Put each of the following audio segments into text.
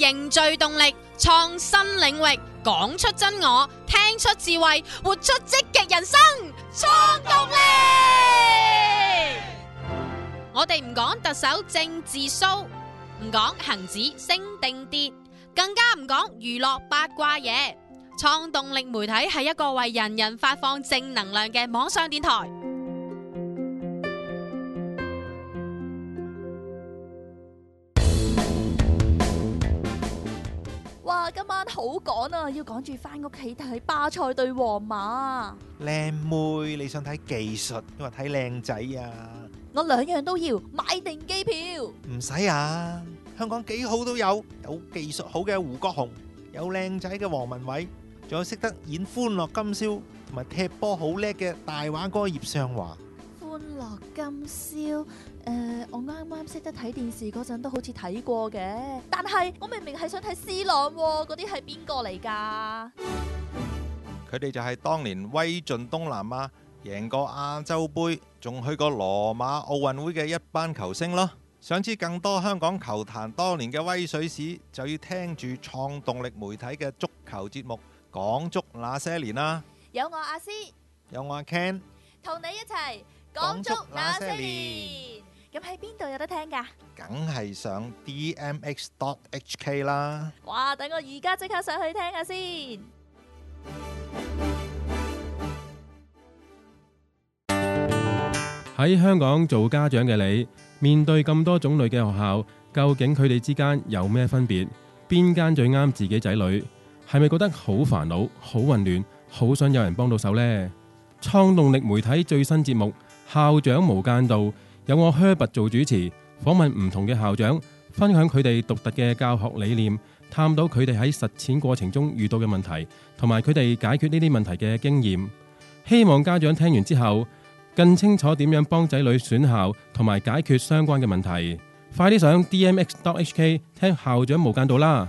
凝聚動力，創新領域，講出真我，聽出智慧，活出積極人生，創動力。我哋唔講特首政治騷，唔講恒指升定跌，更加唔講娛樂八卦嘢。創動力媒體係一個為人人發放正能量嘅網上電台。 哇！今晚好趕啊，要趕住翻屋企睇巴塞對皇馬。 靚妹，你想睇技術，因為睇靚仔啊？ 我兩樣都要，買定機票。 唔使啊，香港幾好都有技術好嘅胡國雄，有靚仔嘅黃文偉，仲有識得演歡樂今宵同埋踢波好叻嘅大話哥葉尚華。 歡樂今宵，我啱啱識得睇電視嗰陣都好似睇過嘅，但係我明明係想睇 C 朗喎，嗰啲係邊個嚟㗎？ 佢哋就係當年威盡東南亞，贏過亞洲杯，仲去過羅馬奧運會嘅一班球星咯。想知更多香港球壇多年嘅威水史，就要聽住創動力媒體嘅足球節目《講足那些年》啦。 有我阿詩， 有我阿 Ken， 同你一齊講足那些年。咁喺邊度有得聽㗎？ 梗係上 DMX.HK 啦。 哇！等我而家即刻上去聽下先。 喺香港做家長嘅你，面對咁多種類嘅學校，究竟佢哋之間有咩分別？邊間最啱自己仔女？係咪覺得好煩惱、好混亂、好想有人幫到手呢？創動力媒體最新節目《校長無間道》，有我 Herbert 做主持，訪問唔同嘅校長，分享佢哋獨特嘅教學理念，探討佢哋喺實踐過程中遇到嘅問題，同埋佢哋解決呢啲問題嘅經驗。希望家長聽完之後更清楚點樣幫仔女選校同埋解決相關嘅問題。快啲上 DMX.HK 聽校長無間道啦！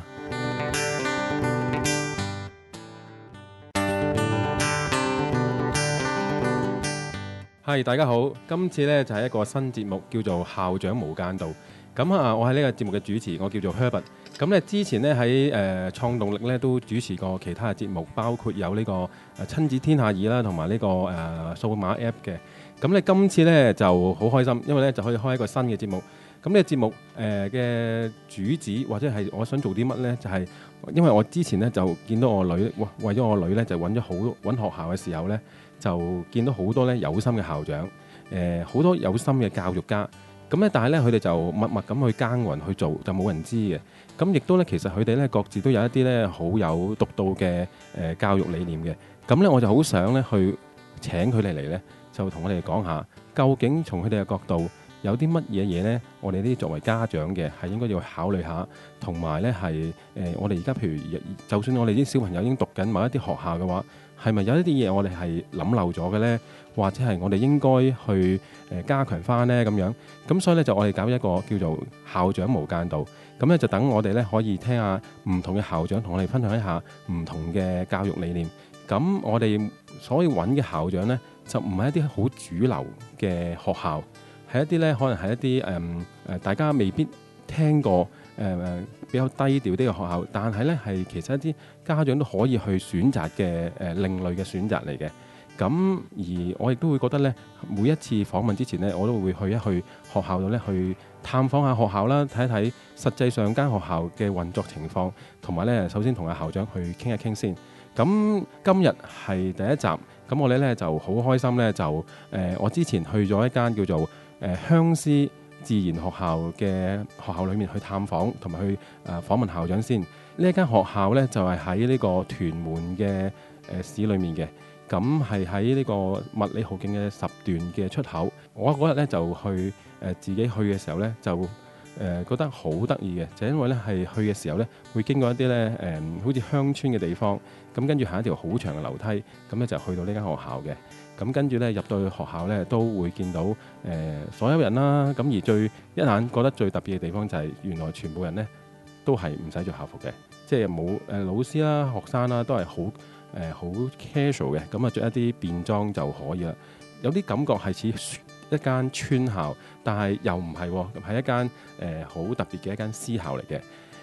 係，大家好，今次呢就係一個新節目，叫做校長無間道。咁啊，我係呢個節目嘅主持，我叫做 Herbert。咁咧之前咧喺創動力咧都主持過其他嘅節目，包括有呢個親子天下二啦，同埋呢個數碼 App 嘅。咁咧今次咧就好開心，因為咧就可以開一個新嘅節目。咁呢個節目嘅主旨或者係我想做啲乜咧，就係因為我之前咧就見到我女，為咗我女咧就揾學校嘅時候咧，就見到好多咧有心嘅校長，好多有心嘅教育家。咁咧，但係咧，佢哋就默默咁去耕耘去做，就冇人知嘅。咁亦都咧，其實佢哋咧各自都有一啲咧好有獨到嘅教育理念嘅。咁咧，我就好想咧去請佢哋嚟咧，就同我哋講下，究竟從佢哋嘅角度有啲乜嘢嘢咧，我哋呢啲作為家長嘅係應該要考慮下，同埋咧係我哋而家譬如，就算我哋啲小朋友已經讀緊某一啲學校嘅話，係咪有一啲嘢我哋係諗漏咗嘅咧？或者係我哋應該去加強翻呢？咁樣，咁所以咧就我哋搞一個叫做校長無間道，咁咧就等我哋咧可以聽下唔同嘅校長同我哋分享一下唔同嘅教育理念。咁我哋所以揾嘅校長咧就唔係一啲好主流嘅學校，係一啲咧可能係一啲大家未必聽過比較低調啲嘅學校，但係咧係其實一啲家長都可以去選擇嘅另類嘅選擇嚟嘅。咁而我亦都會覺得咧，每一次訪問之前咧，我都會去一去學校度咧，去探訪下學校啦，睇一睇實際上間學校嘅運作情況，同埋咧，首先同阿校長去傾一傾先。咁今日係第一集，咁我哋咧就好開心咧，就我之前去咗一間叫做鄉師自然學校嘅學校裏面去探訪，同埋去訪問校長先。呢一間學校咧就係喺呢個屯門嘅市裏面嘅。咁係喺呢個麥理浩徑嘅10段嘅出口。我嗰日咧就去自己去嘅時候咧，就覺得好得意嘅，就因為咧係去嘅時候咧，會經過一啲咧好似鄉村嘅地方，咁跟住行一條好長嘅樓梯，咁咧就去到呢間學校嘅。咁跟住咧入到去學校咧，都會見到所有人啦。咁而最一眼覺得最特別嘅地方就係原來全部人咧都係唔使着校服嘅，即係冇老師啦、學生啦，都係好 casual 嘅，咁啊着一啲便裝就可以啦。有啲感覺係似一間村校，但係又唔係喎，係一間好特別嘅一間私校嚟嘅。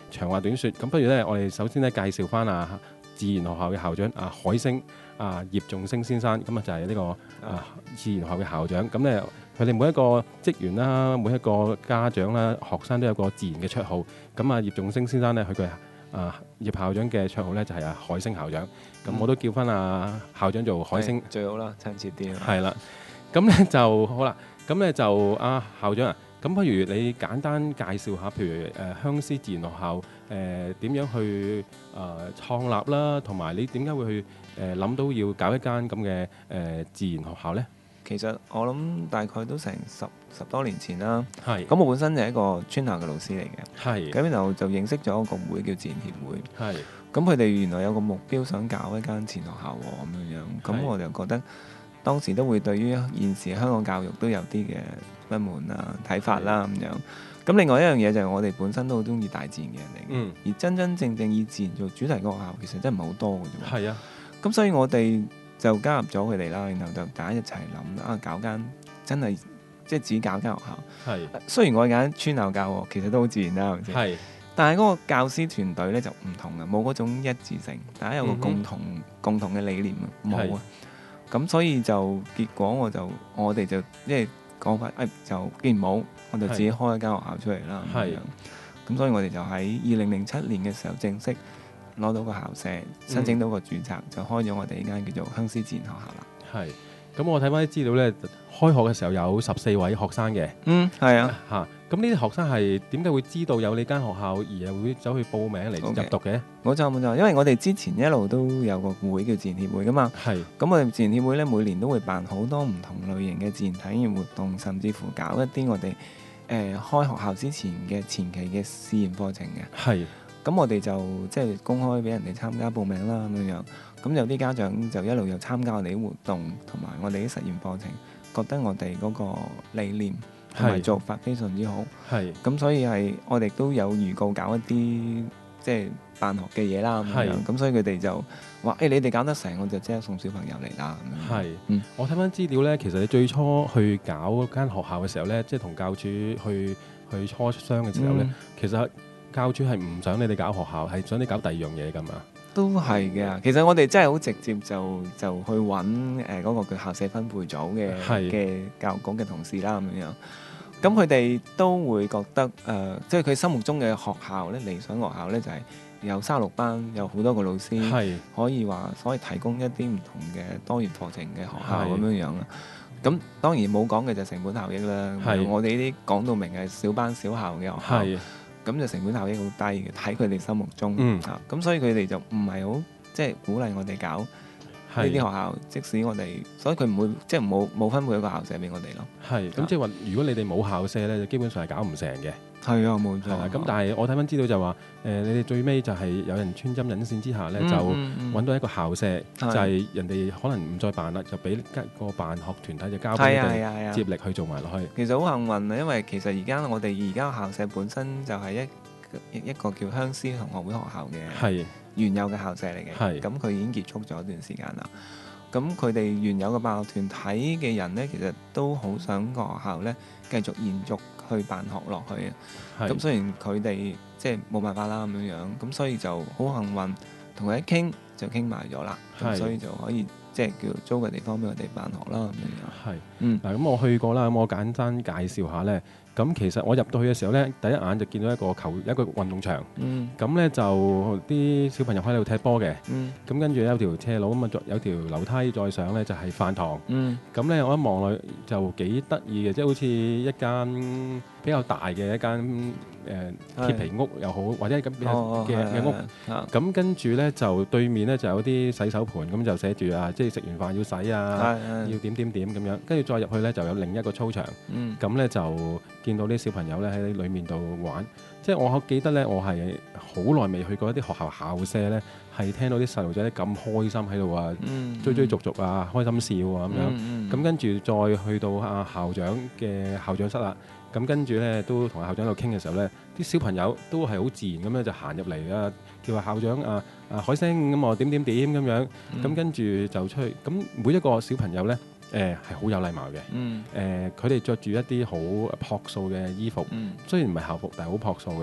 長話短説，咁不如咧，我哋首先咧介紹翻自然學校嘅校長海星葉仲星先生，咁就係呢個自然學校嘅校長。咁咧佢哋每一個職員啦，每一個家長啦、學生都有個自然嘅綽號。咁葉仲星先生咧，佢嘅葉校長嘅綽號咧就係海星校長。咁我都叫翻校長做海星最好啦，親切啲。 係啦，咁咧就好啦。咁咧就校長咁不如你簡單介紹下，譬如鄉師自然學校點樣去創立啦，同埋你點解會去諗到要搞一間咁嘅自然學校呢？ 其實我諗大概都成十多年前啦。 係。 咁我本身就係一個村校嘅老師嚟嘅。 係。 咁然後就認識咗一個會叫自然協會。 係。咁佢哋原來有個目標想搞一間自然學校喎，咁樣。咁我就覺得當時都會對於現時香港教育都有啲嘅不滿睇法啦咁樣。咁另外一樣嘢就係我哋本身都好中意大自然嘅人嚟嘅。而真真正正以自然做主題嘅學校其實真係唔係好多嘅啫。 係啊。 咁所以我哋就加入咗佢哋啦，然後就大家一齊諗搞間真係即係自己搞間學校。係。雖然我揀村校教，其實都好自然啦，係咪先？係。但係嗰個教師團隊咧就唔同嘅，冇嗰種一致性，大家有個共同嘅理念冇啊。咁所以就結果我哋就即係講法，就既然冇，我就自己開一間學校出嚟啦。係。咁所以我哋就喺2007年嘅時候正式攞到個校舍，申請到個註冊，就開咗我哋呢間叫做鄉師自然學校啦。係。咁我睇翻啲資料咧，開學嘅時候有14位學生嘅。係啊。咁呢啲學生係點解會知道有呢間學校而係會走去報名嚟入讀嘅？冇錯，因為我哋之前一路都有個會叫自然協會噶嘛。係。咁我哋自然協會咧每年都會辦好多唔同類型嘅自然體驗活動，甚至乎搞一啲我哋開學校之前嘅前期嘅試驗課程嘅。係。咁我哋就即係公開俾人哋參加報名啦咁樣。咁有啲家長就一路有參加我哋啲活動同埋我哋啲實驗課程，覺得我哋嗰個理念同埋做法非常之好。係。咁所以係我哋都有預告搞一啲即係辦學嘅嘢啦咁樣。咁所以佢哋就話：你哋搞得成，我就即刻送小朋友嚟啦咁樣。係。我睇翻資料咧，其實你最初去搞間學校嘅時候咧，即係同教主去磋商嘅時候咧，其實教主係唔想你哋搞學校，係想你搞第二樣嘢㗎嘛？都係嘅，其實我哋真係好直接就去揾嗰個叫校舍分配組嘅教育局嘅同事啦咁樣。咁佢哋都會覺得即係佢心目中嘅學校咧，理想學校咧就係有36班，有好多個老師，可以提供一啲唔同嘅多元課程嘅學校咁樣樣啦。咁當然冇講嘅就成本效益啦。我哋呢啲講到明係小班小校嘅學校。咁就成本效益好低嘅，喺佢哋心目中咁所以佢哋就唔係好即係鼓勵我哋搞呢啲學校，即使我哋，所以佢唔會即係冇分配一個校舍俾我哋咯。係，咁即係話，如果你哋冇校舍咧，就基本上係搞唔成嘅。係啊，冇錯。咁但係我睇翻資料就話，你哋最尾就係有人穿針引線之下咧，就揾到一個校舍，就係人哋可能唔再辦啦，就俾個辦學團體就交俾你哋接力去做埋落去。其實好幸運啊，因為其實我哋而家校舍本身就係一個叫鄉師同學會學校嘅原有嘅校舍嚟嘅。咁佢已經結束咗一段時間啦。咁佢哋原有嘅辦學團體嘅人咧，其實都好想個學校咧繼續延續去辦學落去啊。咁雖然佢哋即係冇辦法啦咁樣樣，咁所以就好幸運同佢一傾就傾埋咗啦。咁所以就可以即係叫租個地方俾我哋辦學啦咁樣。係。嗱，咁我去過啦，咁我簡單介紹下咧。咁其實我入到去嘅時候咧，第一眼就見到一個運動場。咁咧就啲小朋友喺度踢波嘅。咁跟住有條斜路，咁啊有條樓梯再上咧就係飯堂。咁咧我一望落就幾得意嘅，即係好似一間比較大嘅一間鐵皮屋又好，或者咁嘅屋。咁跟住咧就對面咧就有啲洗手盆，咁就寫住即係食完飯要洗要點咁樣。跟住再入去咧就有另一個操場。咁咧就見到啲小朋友咧喺裡面度玩，即係我記得咧，我係好耐未去過一啲學校校舍咧，係聽到啲細路仔咁開心喺度追逐開心笑咁樣。咁跟住再去到校長嘅校長室啦，咁跟住咧都同校長喺度傾嘅時候咧，啲小朋友都係好自然咁樣就行入嚟啊，叫話校長海星咁點咁樣，咁跟住就出去。咁每一個小朋友咧，係好有禮貌嘅。佢哋着住一啲好樸素嘅衣服，雖然唔係校服，但係好樸素嘅。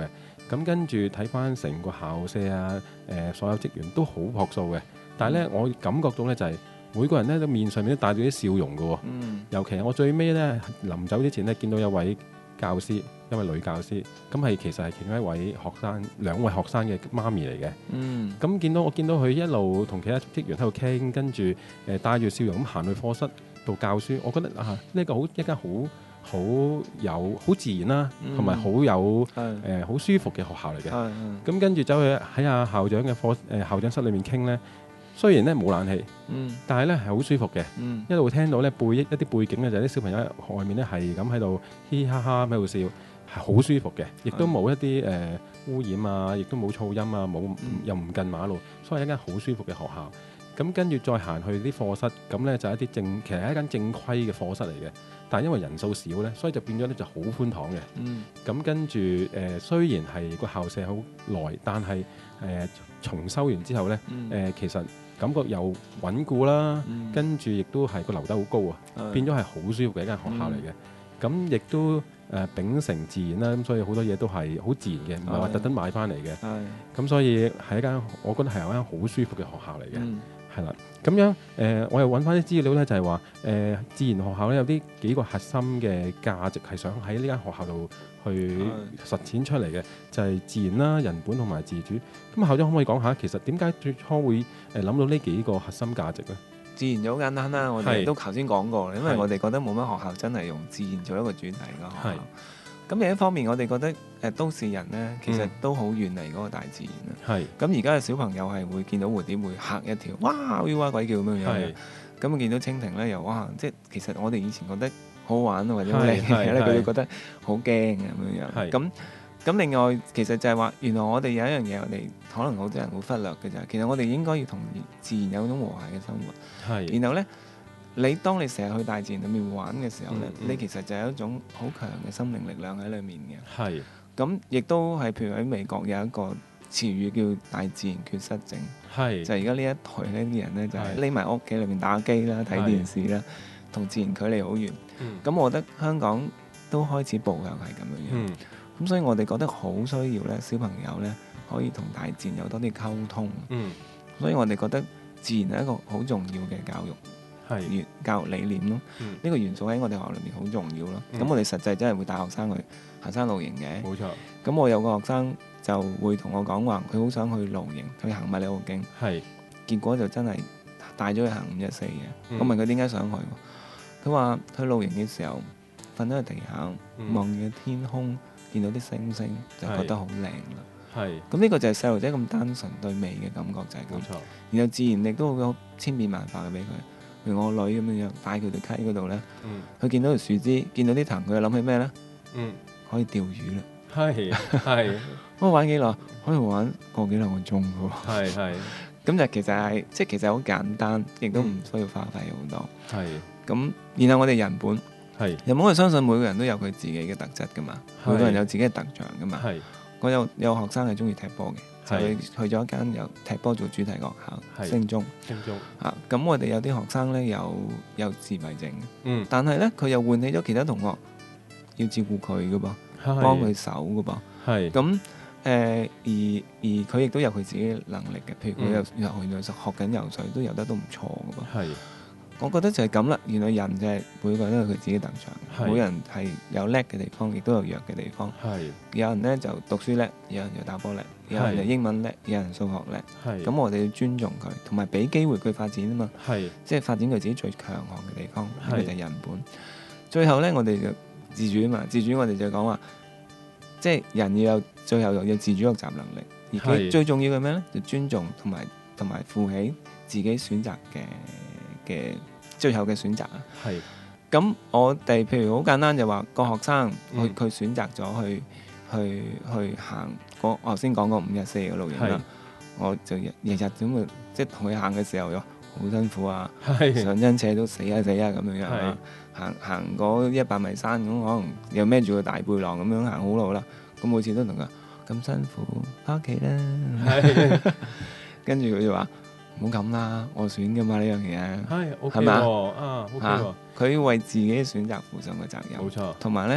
咁跟住睇翻成個校舍啊，所有職員都好樸素嘅。但係咧，我感覺到咧就係每個人咧都面上面都帶住啲笑容嘅喎。尤其係我最尾咧臨走之前咧，見到有位教師，一位女教師，咁係其實係其中一位學生，兩位學生嘅媽咪嚟嘅。咁我見到佢一路同其他職員喺度傾，跟住帶住笑容咁行去課室度教書。我覺得啊，呢個一間好自然啦，同埋好有好舒服嘅學校嚟嘅。咁跟住走去喺阿校長嘅校長室裏面傾咧。雖然咧冇冷氣，但係咧係好舒服嘅。一路聽到咧一啲背景咧，就係啲小朋友喺外面咧係咁喺度嘻嘻哈哈喺度笑，係好舒服嘅。亦都冇一啲污染啊，亦都冇噪音啊，又唔近馬路，所以係一間好舒服嘅學校。咁跟住再行去啲課室，咁咧就係一啲其實係一間正規嘅課室嚟嘅。但係因為人數少咧，所以就變咗咧就好寬敞嘅。咁跟住雖然係個校舍好耐，但係重修完之後咧，其實感覺又穩固啦，跟住亦都係個樓底好高啊，變咗係好舒服嘅一間學校嚟嘅。咁亦都秉承自然啦，咁所以好多嘢都係好自然嘅，唔係話特登買翻嚟嘅。咁所以係一間我覺得係一間好舒服嘅學校嚟嘅，係啦。咁樣我又揾翻啲資料咧，就係話自然學校咧有幾個核心嘅價值係想喺呢間學校度去實踐出嚟嘅，就係自然啦、人本同埋自主。咁校長可唔可以講下，其實點解最初會諗到呢幾個核心價值咧？ 自然就好簡單啦，我哋都頭先講過，因為我哋覺得冇乜學校真係用自然做一個主題嘅學校。咁另一方面，我哋覺得都市人咧，其實都好遠離嗰個大自然啦。咁而家嘅小朋友係會見到蝴蝶會嚇一跳，哇！哇鬼叫咁樣樣。咁見到蜻蜓咧，又哇！即係其實我哋以前覺得好玩或者好靚嘅嘢咧，佢哋覺得好驚咁樣樣。咁另外其實就係話，原來我哋有一樣嘢，我哋可能好多人會忽略嘅就係，其實我哋應該要同自然有種和諧嘅生活。然後咧。當你成日去大自然裏面玩嘅時候咧，你其實就有一種好強嘅心靈力量喺裏面嘅。咁亦都係，譬如喺美國有一個詞語叫大自然缺失症。就係而家呢一代呢啲人咧，就係匿埋屋企裏面打機啦、睇電視啦，同自然距離好遠。咁我覺得香港都開始步向係咁樣樣。咁所以我哋覺得好需要咧，小朋友咧可以同大自然有多啲溝通。所以我哋覺得自然係一個好重要嘅教育。教育理念咯，呢個元素喺我哋學校裏面好重要咯。咁我哋實際真係會帶學生去行山露營嘅。冇錯。咁我有個學生就會同我講話，佢好想去露營，去行麥理浩徑。結果就真係帶咗去行514嘅。我問佢點解想去，佢話去露營嘅時候瞓喺地下，望住天空，見到啲星星，就覺得好靚啦。咁呢個就係細路仔咁單純對美嘅感覺就係咁。冇錯。然後自然亦都好千變萬化嘅俾佢。譬如我女咁樣帶佢條溪嗰度咧，佢見到條樹枝，見到啲藤，佢就諗起咩咧？可以釣魚啦。我玩幾耐？可以玩個幾兩個鐘嘅喎。咁就其實其實好簡單，亦都唔需要花費好多。咁然後我哋人本，人本我相信每個人都有佢自己嘅特質噶嘛，每個人有自己嘅特長噶嘛。我有學生係中意踢波嘅。就去咗一間由踢波做主題學校，升中。咁我哋有啲學生咧有自閉症，但係咧佢又喚起咗其他同學要照顧佢嘅噃，幫佢手嘅噃。咁而佢亦都有佢自己嘅能力嘅，譬如佢又學緊游水，都游得都唔錯嘅噃。我覺得就係咁啦，原來人就係每個人都有佢自己特長，每人係有叻嘅地方，亦都有弱嘅地方。有人咧就讀書叻，有人就打波叻，有人就英文叻，有人數學叻。咁我哋要尊重佢，同埋俾機會佢發展啊嘛。即係發展佢自己最強項嘅地方，呢個就係人本。最後咧，我哋就自主啊嘛，自主我哋就講話，即係人要有最後又有自主學習能力，而佢最重要嘅咩咧？就尊重同埋負起自己選擇嘅最後嘅選擇啊。咁我哋譬如好簡單就話個學生佢選擇咗去行我頭先講過514嘅露營啦，我就日咁即係同佢行嘅時候又好辛苦啊，上親斜都死啊咁樣啊，行嗰100米山咁，可能又孭住個大背囊咁樣行好耐啦，咁每次都同佢咁辛苦翻屋企啦，跟住佢就話唔好咁啦，我選㗎嘛呢樣嘢，係咪啊？佢為自己嘅選擇負上嘅責任，冇錯。同埋咧，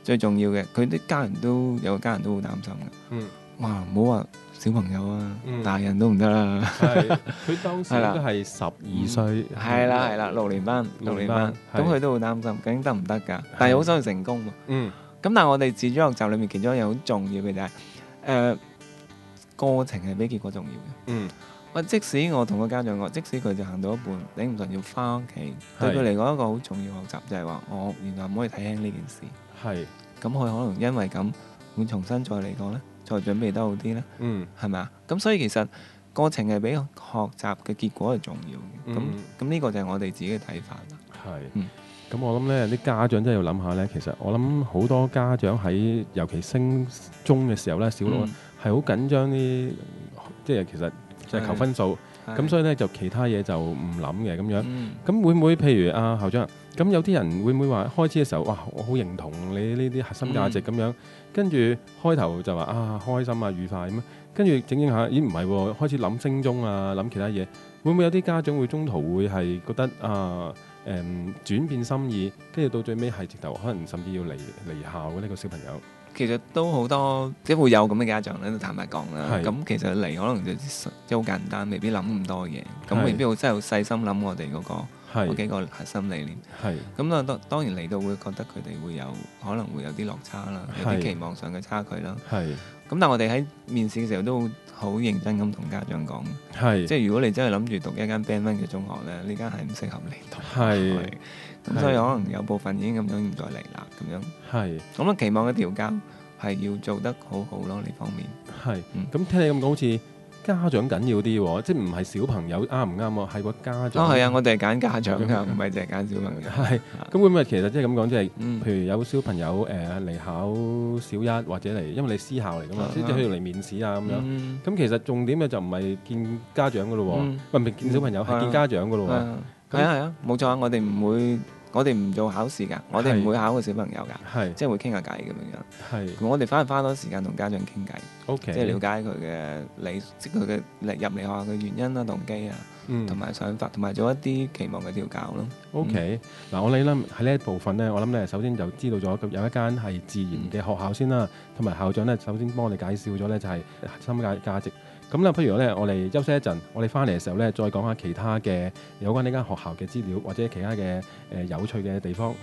最重要嘅，佢啲家人都有個家人都好擔心嘅。哇！唔好話小朋友啊，大人都唔得啦。 係，佢當時都係12歲。 係啦，6年班，咁佢都好擔心，究竟得唔得㗎？但係好想成功喎。咁但係我哋自主學習裏面其中一樣好重要嘅就係過程係比結果重要嘅。即使我同個家長講，即使佢就行到一半頂唔順要翻屋企，對佢嚟講一個好重要學習就係話，我原來唔可以睇輕呢件事。係。咁佢可能因為咁會重新再嚟過咧，再準備得好啲咧。係咪啊？咁所以其實過程係比學習嘅結果係重要嘅。咁呢個就係我哋自己嘅睇法啦。係。 咁我諗咧，啲家長真係要諗下咧。其實我諗好多家長喺尤其升中嘅時候咧，小六係好緊張啲，即係其實就係求分數。咁所以咧就其他嘢就唔諗嘅咁樣。咁會唔會譬如阿校長，咁有啲人會唔會話開始嘅時候，哇，我好認同你呢啲核心價值咁樣，跟住開頭就話啊開心啊愉快咁樣，跟住整下，咦唔係喎，開始諗升中啊，諗其他嘢，會唔會有啲家長會中途會係覺得轉變心意，跟住到最尾係直頭可能甚至要離校嘅呢個小朋友？ 其實都好多，即係會有咁嘅家長咧，都坦白講啦。咁其實嚟可能就即係好簡單，未必諗咁多嘢，咁未必好真係好細心諗我哋嗰幾個核心理念。咁啊，當然嚟到會覺得佢哋會有可能會有啲落差啦，有啲期望上嘅差距啦。咁但係我哋喺面試嘅時候都好認真咁同家長講，即係如果你真係諗住讀一間 Band 1嘅中學咧，呢間係唔適合你讀。咁所以可能有部分已經咁樣唔再嚟啦，咁樣。咁啊，期望嘅調教係要做得好好咯，呢方面。咁聽你咁講，好似家長緊要啲喎，即係唔係小朋友啱唔啱喎？係個家長。係啊，我哋係揀家長㗎，唔係淨係揀小朋友。 咁會唔會其實即係咁講，即係譬如有小朋友嚟考小一或者嚟，因為你私校嚟㗎嘛，即係佢嚟面試啊咁樣。咁其實重點嘅就唔係見家長㗎咯喎，唔係見小朋友，係見家長㗎咯喎。係啊，冇錯啊，我哋唔做考試㗎，我哋唔會考個小朋友㗎，即係會傾下偈咁樣。我哋反而花多時間同家長傾偈，即係了解佢嘅即係佢嘅入嚟學校嘅原因啦、動機啊，同埋想法，同埋做一啲期望嘅調教咯。OK， 嗱我哋咧喺呢一部分咧，我諗咧首先就知道咗有一間係自然嘅學校先啦，同埋校長咧首先幫我哋介紹咗咧就係核心價值。咁啦，不如咧，我哋休息一陣，我哋翻嚟嘅時候咧，再講下其他嘅有關呢間學校嘅資料，或者其他嘅有趣嘅地方。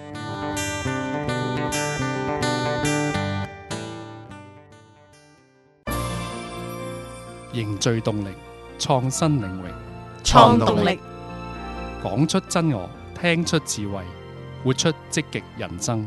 凝聚動力，創新領域， 創動力， 講出真我，聽出智慧，活出積極人生。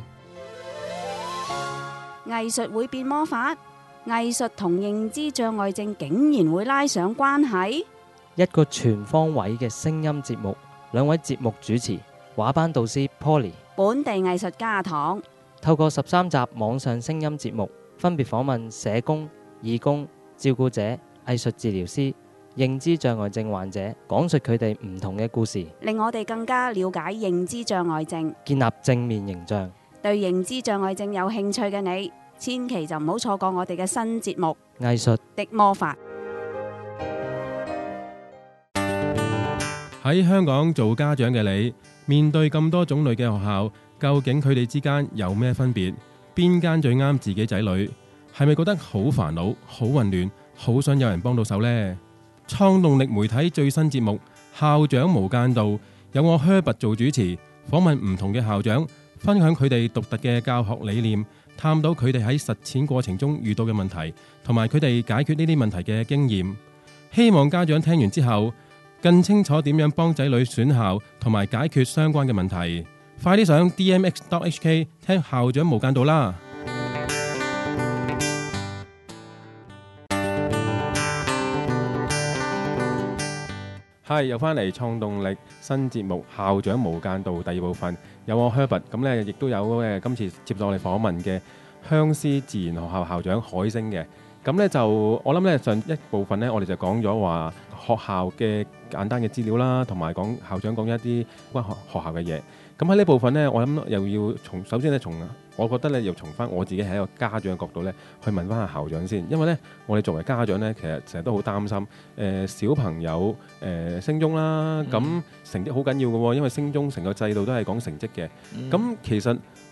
藝術會變魔法？藝術同認知障礙症竟然會拉上關係？ 一個全方位嘅聲音節目，兩位節目主持，畫班導師 Poly， 本地藝術家阿唐， 透過13集網上聲音節目，分別訪問社工、義工、照顧者、藝術治療師、認知障礙症患者，講述佢哋唔同嘅故事， 令我哋更加了解認知障礙症， 建立正面形象。 對認知障礙症有興趣嘅你，千祈就唔好錯過我哋嘅新節目《 藝術的魔法》。 喺香港做家長嘅你，面對咁多種類嘅學校，究竟佢哋之間有咩分別？邊間最啱自己仔女？係咪覺得好煩惱、好混亂、好想有人幫到手呢？創動力媒體最新節目《校長無間道》，有我 Herbert 做主持，訪問唔同嘅校長，分享佢哋獨特嘅教學理念，探討佢哋喺實踐過程中遇到嘅問題，同埋佢哋解決呢啲問題嘅經驗。希望家長聽完之後，更清楚點樣幫仔女選校同埋解決相關嘅問題。快啲上 DMX.HK 聽校長無間道啦！係又翻嚟創動力新節目《校長無間道》第二部分，有我 Herbert， 咁咧亦都有今次接受我哋訪問嘅香思自然學校校長海星嘅。咁咧就我諗咧上一部分咧，我哋就講咗話學校嘅簡單嘅資料啦，同埋講校長講一啲關學校嘅嘢。咁喺呢部分咧，我諗又要首先咧從我覺得咧，又從翻我自己喺一個家長嘅角度咧，去問翻下校長先，因為咧，我哋作為家長咧，其實成日都好擔心，小朋友升中啦，咁成績好緊要嘅喎，因為升中成個制度都係講成績嘅。咁其實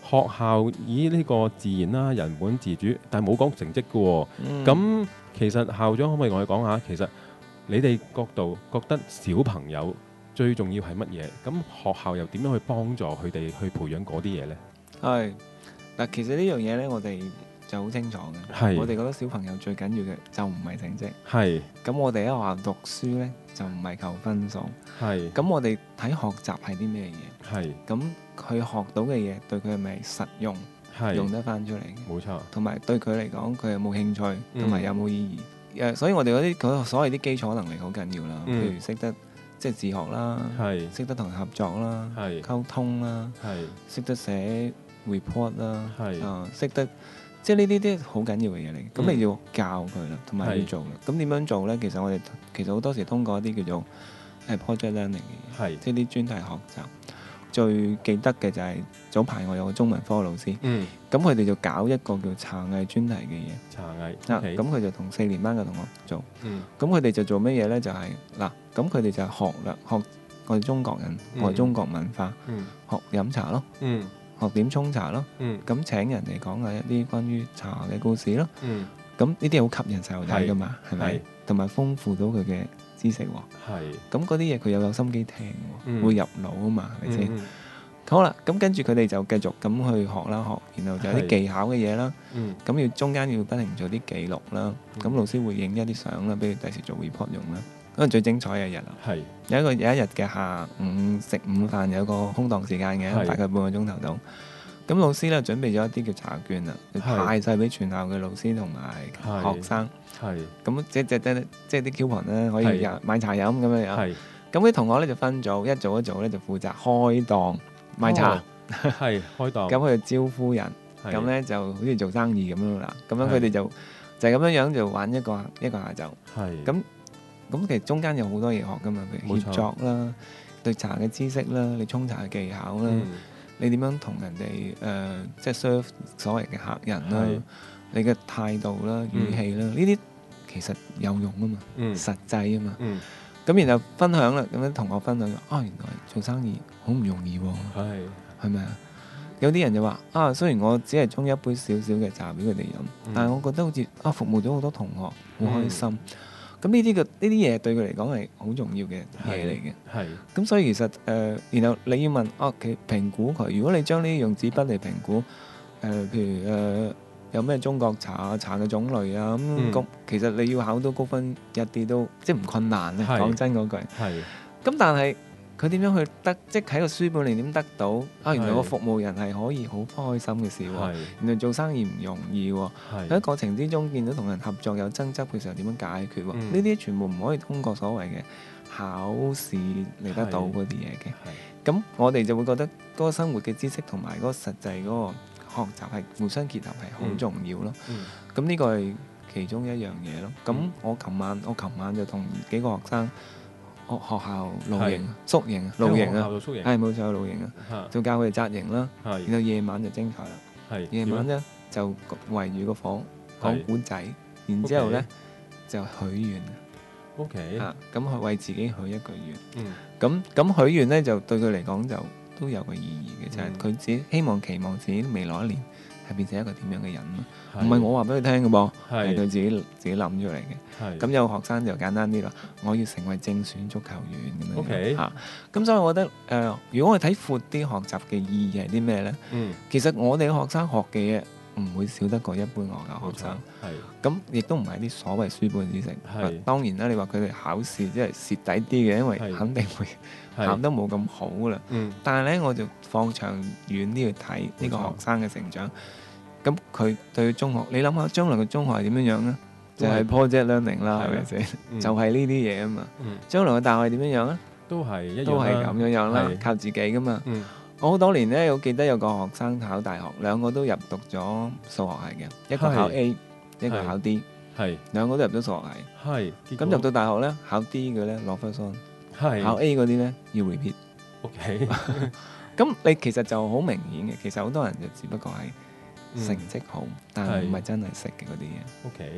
學校以呢個自然啦、人本自主，但係冇講成績嘅喎。咁其實校長可唔可以同我哋講下，其實你哋角度覺得小朋友最重要係乜嘢？咁學校又點樣去幫助佢哋去培養嗰啲嘢呢？ 係嗱，其實呢樣嘢呢，我哋就好清楚嘅。我哋覺得小朋友最緊要嘅就唔係成績。係。咁我哋喺學校讀書呢，就唔係求分數。係。咁我哋睇學習係啲咩嘢？係。咁佢學到嘅嘢對佢係咪實用？用得翻出嚟嘅。冇錯。同埋對佢嚟講，佢有冇興趣，同埋有冇意義？所以我哋嗰啲所謂啲基礎能力好緊要啦。譬如識得即係自學啦，識得同人合作啦，溝通啦，識得寫 report 啦，識得即係呢啲啲好緊要嘅嘢嚟。咁你要教佢啦，同埋要做啦。咁點樣做咧？其實我哋好多時通過一啲叫做project learning 嘅嘢，即係啲專題學習。最記得嘅就係早排我有個中文科老師，咁佢哋就搞一個叫茶藝專題嘅嘢。茶藝，咁佢就同4年班嘅同學做，咁佢哋就做乜嘢咧？就係嗱，咁佢哋就學啦，學我哋中國人，我哋中國文化，學飲茶咯，學點沖茶咯，咁請人嚟講下一啲關於茶嘅故事咯，咁呢啲好吸引細路仔噶嘛，係咪？同埋豐富到佢嘅知識喎，咁嗰啲嘢佢又有心機聽喎，會入腦啊嘛，係咪先？好啦，咁跟住佢哋就繼續咁去學啦，然後就有啲技巧嘅嘢啦，咁要中間要不停做啲記錄啦，咁老師會影一啲相啦，俾佢第時做 report 用啦。嗰個最精彩嘅一日啊，有一日嘅下午食午飯有個空檔時間嘅，大概半個鐘頭到。咁老師咧準備咗一啲叫茶券啊，派晒俾全校嘅老師同埋學生。咁即係啲 coupon 咧可以買茶飲咁樣樣。咁啲同學咧就分組，一組咧就負責開檔賣茶，開檔。咁佢就招呼人，咁咧就好似做生意咁樣啦。咁樣佢哋就咁樣樣就玩一個下晝。咁其實中間有好多嘢學噶嘛，譬如協作啦、對茶嘅知識啦、你沖茶嘅技巧啦。你點樣同人哋即係 serve 所謂嘅客人啦？你嘅態度啦、語氣啦，呢啲其實有用啊嘛，實際啊嘛。咁然後分享啦，咁樣同學分享原來做生意好唔容易喎，係咪啊？有啲人就話雖然我只係沖一杯少少嘅茶俾佢哋飲，但係我覺得好似服務咗好多同學，好開心。咁呢啲嘢對佢嚟講係好重要嘅嘢嚟嘅。咁所以其實然後你要問佢評估佢，如果你將呢啲用紙筆嚟評估，譬如有咩中國茶嘅種類啊，咁其實你要考到高分一啲都即係唔困難咧。講真嗰句。咁但係佢點樣去得？即係喺個書本裏點得到？原來個服務人係可以好開心嘅事喎。原來做生意唔容易喎。喺過程之中見到同人合作有爭執嘅時候點樣解決喎？呢啲全部唔可以通過所謂嘅考試嚟得到嗰啲嘢嘅。咁我哋就會覺得嗰個生活嘅知識同埋嗰個實際嗰個學習係互相結合係好重要咯。咁呢個係其中一樣嘢咯。咁我琴晚就同幾個學生。學校露營、宿營、露營啊，係冇錯，露營啊，就教佢哋紮營啦。然後夜晚就精彩啦。夜晚咧就圍住個火講古仔，然之後咧就許願。OK，咁佢為自己許一個願。咁許願咧就對佢嚟講就都有個意義嘅，就係佢自己期望自己未來一年係變成一個點樣嘅人咯。唔係我話俾佢聽嘅噃，係佢自己諗出嚟嘅。咁有學生就簡單啲啦，我要成為正選足球員咁樣嚇。咁所以我覺得如果我哋睇闊啲學習嘅意義係啲咩咧？其實我哋嘅學生學嘅嘢唔會少得過一般學校學生。咁亦都唔係啲所謂書本知識。當然啦，你話佢哋考試即係蝕底啲嘅，因為肯定會考得冇咁好啦。但係咧，我就放長遠啲去睇呢個學生嘅成長。咁佢對中學，你諗下將來嘅中學係點樣樣咧？就係 project learning 啦，係咪先？就係呢啲嘢啊嘛。將來嘅大學係點樣樣咧？都係咁樣樣啦，靠自己噶嘛。我好多年咧，我記得有個學生考大學，兩個都入讀咗數學系嘅，一個考 A，一個考 D，兩個都入咗數學系。咁入到大學咧，考 D 嘅咧攞 first on，考 A 嗰啲咧要 repeat。OK。咁你其實就好明顯嘅，其實好多人就只不過係成績好，但係唔係真係識嘅嗰啲嘢。OK。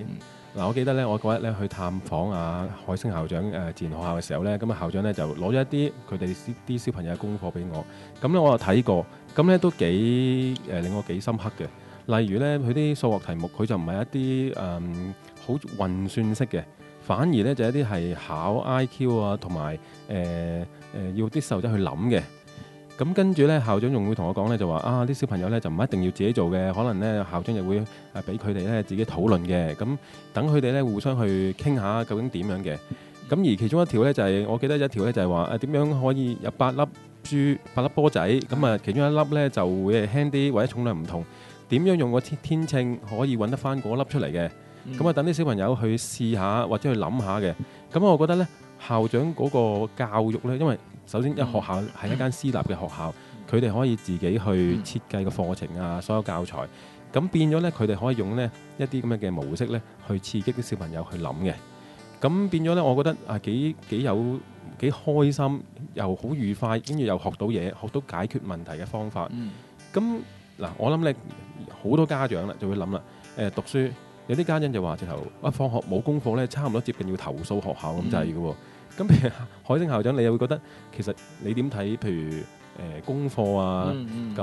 嗱，我記得咧，我嗰日咧去探訪海星校長自然學校嘅時候咧，咁校長咧就攞咗一啲佢哋啲小朋友嘅功課俾我，咁咧我又睇過，咁咧都幾令我幾深刻嘅。例如咧，佢啲數學題目佢就唔係一啲好運算式嘅，反而咧就一啲係考 IQ 啊，同埋要啲細路仔去諗嘅。咁跟住咧，校長仲會同我講咧，就話啲小朋友咧就唔一定要自己做嘅，可能咧校長又會俾佢哋咧自己討論嘅。咁等佢哋咧互相去傾下究竟點樣嘅。咁而其中一條咧就係、我記得一條咧就係話點樣可以有8粒波仔，咁其中一粒咧就會輕啲或者重量唔同，點樣用個天秤可以揾得翻嗰粒出嚟嘅。咁等啲小朋友去試下或者去諗下嘅。咁我覺得咧校長嗰個教育咧，因為首先，學校係一間私立嘅學校，佢哋可以自己去設計個課程啊，所有教材，咁變咗咧，佢哋可以用呢一啲咁嘅模式咧，去刺激啲小朋友去諗嘅。咁變咗咧，我覺得幾開心，又好愉快，跟住又學到嘢，學到解決問題嘅方法。咁嗱，我諗咧好多家長啦就會諗啦，讀書有啲家長就話直頭放學冇功課咧，差唔多接近要投訴學校咁滯嘅喎。咁譬如海星校長，你又會覺得其實你點睇？譬如功課啊，咁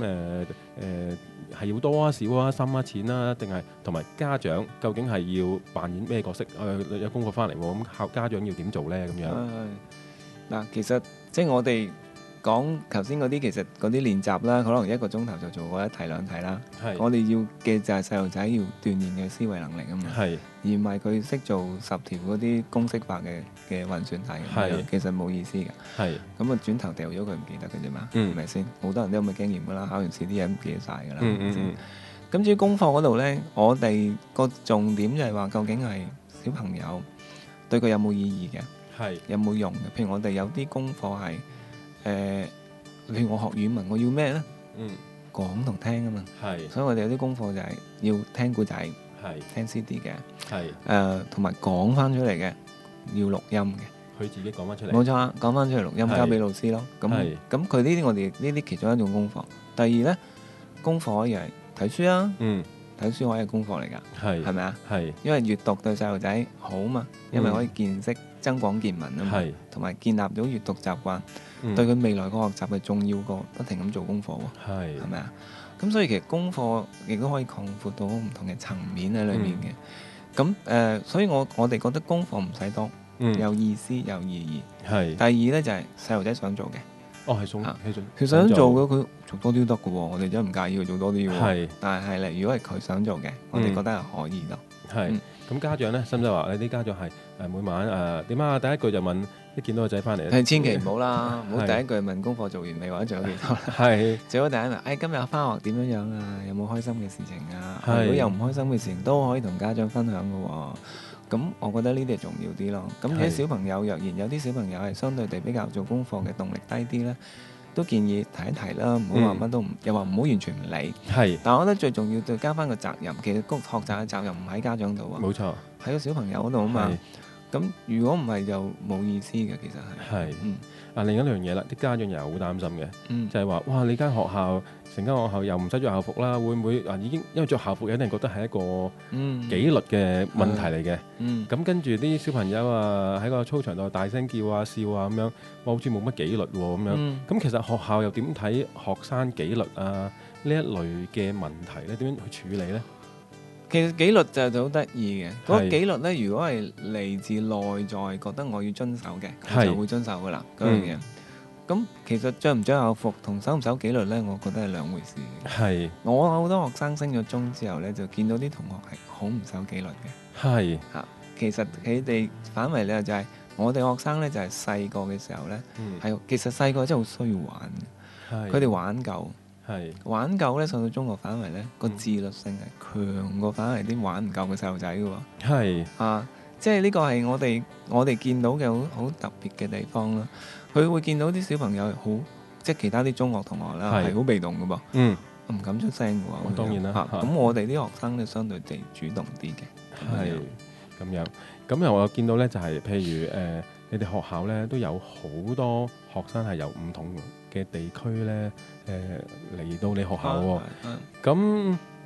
係要多啊、少啊、深啊、淺啊，定係同埋家長究竟係要扮演咩角色？有功課翻嚟喎，咁家長要點做咧？咁樣嗱，其實即係我哋講頭先嗰啲，其實嗰啲練習啦，可能1個鐘頭就做過1題2題啦。我哋要嘅就係細路仔要鍛鍊嘅思維能力啊嘛。而唔係佢識做10條嗰啲公式化嘅運算題，其實冇意思嘅。咁啊轉頭掉咗佢唔記得嘅啫嘛，係咪先？好多人都有咁嘅經驗㗎啦，考完試啲嘢唔記得晒㗎啦。咁至於功課嗰度咧，我哋個重點就係話，究竟係小朋友對佢有冇意義嘅，有冇用嘅？譬如我哋有啲功課係譬如我學語文，我要咩咧？講同聽啊嘛。所以我哋有啲功課就係要聽故仔。聽 CD 嘅，同埋講翻出嚟嘅，要錄音嘅。 佢自己講翻出嚟。冇錯，講翻出嚟錄音交俾老師咯。咁佢呢啲我哋呢啲其中一種功課。第二咧，功課可以係睇書啊。睇書可以係功課嚟㗎，係咪啊？因為閱讀對細路仔好嘛，因為可以見識、增廣見聞啊嘛，同埋建立到閱讀習慣，對佢未來個學習係重要過不停咁做功課喎。係咪啊？咁所以其實功課亦都可以擴闊到唔同嘅層面喺裏面嘅。咁所以我哋覺得功課唔使多，有意思有意義。第二咧就係細路仔想做嘅。佢想做嘅，佢做多啲都得嘅喎。我哋真係唔介意佢做多啲喎。但係咧，如果係佢想做嘅，我哋覺得係可以咯。 咁家長咧，使唔使話你啲家長係每晚點啊？第一句就問，一見到個仔翻嚟， 千祈唔好啦，唔好第一句問功課做完未或者做咗幾多。最好第一問，今日翻學點樣樣啊？有冇開心嘅事情啊？如果有唔開心嘅事情，都可以同家長分享嘅喎。咁我覺得呢啲係重要啲咯。咁啲小朋友，若然有啲小朋友係相對地比較做功課嘅動力低啲咧，都建議提一提啦，唔好話乜都唔，又話唔好完全唔理。但係我覺得最重要就加翻個責任。其實學習嘅責任唔喺家長度啊， 冇錯， 喺個小朋友嗰度啊嘛。咁如果唔係就冇意思嘅，其實係。 另一樣嘢啦，啲家長又係好擔心嘅，就係話：哇！你間學校成間學校又唔使着校服啦，會唔會已經因為着校服有啲人覺得係一個紀律嘅問題嚟嘅？咁跟住啲小朋友喺個操場度大聲叫啊、笑啊咁樣，好似冇乜紀律喎咁樣。咁其實學校又點睇學生紀律啊呢一類嘅問題咧？點樣去處理咧？ 其實紀律就好得意嘅，嗰個紀律咧，如果係嚟自內在，覺得我要遵守嘅，佢就會遵守噶啦嗰樣嘢。咁其實着唔着校服同守唔守紀律咧，我覺得係兩回事。我好多學生升咗中之後咧，就見到啲同學係好唔守紀律嘅。其實佢哋反為咧就係我哋學生咧就係細個嘅時候咧，其實細個真係好需要玩，佢哋玩夠。玩夠咧，上到中學反為咧個自律性係強過反為啲玩唔夠嘅細路仔嘅喎。即係呢個係我哋見到嘅好特別嘅地方啦。佢會見到啲小朋友好，即係其他啲中學同學啦，係好被動嘅噃，唔敢出聲嘅喎。 當然啦。 咁我哋啲學生咧相對地主動啲嘅。 咁樣。咁又我見到咧就係譬如你哋學校咧都有好多學生係由唔同嘅地區咧嚟到你學校喎。咁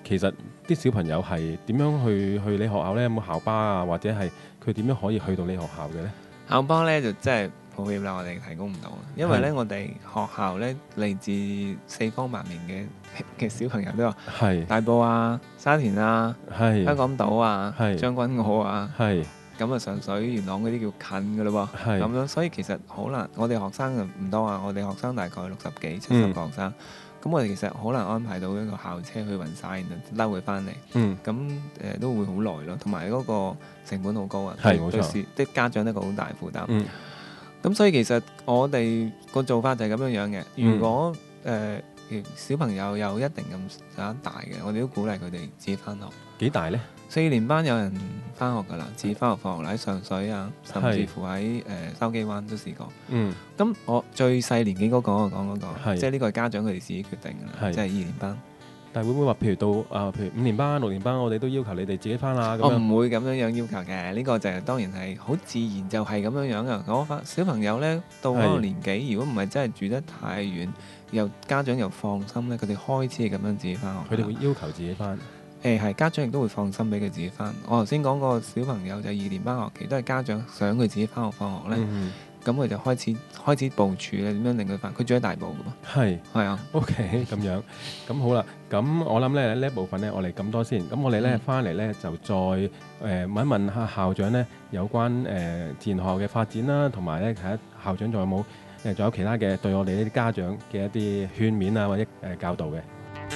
其實啲小朋友係點樣去你學校呢？有冇校巴啊？或者係佢點樣可以去到你學校嘅呢？ 校巴呢就真係抱歉啦，我哋提供唔到，因為呢我哋學校呢嚟自四方八面嘅小朋友都有，大埔啊、沙田啊、香港島啊、將軍澳啊，咁啊上水、元朗嗰啲叫近㗎咯喎，咁樣所以其實好難。我哋學生就唔多啊，我哋學生大概60幾、70個學生。咁我哋其實好難安排到一個校車去運晒，然後兜佢翻嚟。咁都會好耐咯，同埋嗰個成本好高啊，對啲家長一個好大負擔。咁所以其實我哋個做法就係咁樣嘅。如果小朋友有一定咁大嘅，我哋都鼓勵佢哋自己翻學。幾大呢？4年班有人翻學㗎啦，自己翻學放學喺上水啊，甚至乎喺筲箕灣都試過。咁我最細年紀嗰個我講嗰個，即係呢個係家長佢哋自己決定㗎啦，即係2年班。但係會唔會話譬如到譬如5年班、6年班，我哋都要求你哋自己翻啊？我唔會咁樣要求嘅，呢個就係當然係好自然就係咁樣㗎。我發小朋友呢，到嗰個年紀，如果唔係真係住得太遠，又家長又放心呢，佢哋開始係咁樣自己翻學。佢哋會要求自己翻。係家長亦都會放心俾佢自己翻。我頭先講個小朋友就2年班學期，都係家長想佢自己翻學放學咧，咁佢就開始部署咧，點樣令佢翻？佢住喺大埔㗎喎。係啊。OK， 咁樣咁好啦。咁我諗咧呢一部分咧，我哋咁多先。咁我哋咧翻嚟咧就再問一問下校長咧有關自然學校嘅發展啦，同埋咧睇下校長仲有冇仲有其他嘅對我哋呢啲家長嘅一啲勸勉啊，或者教導嘅。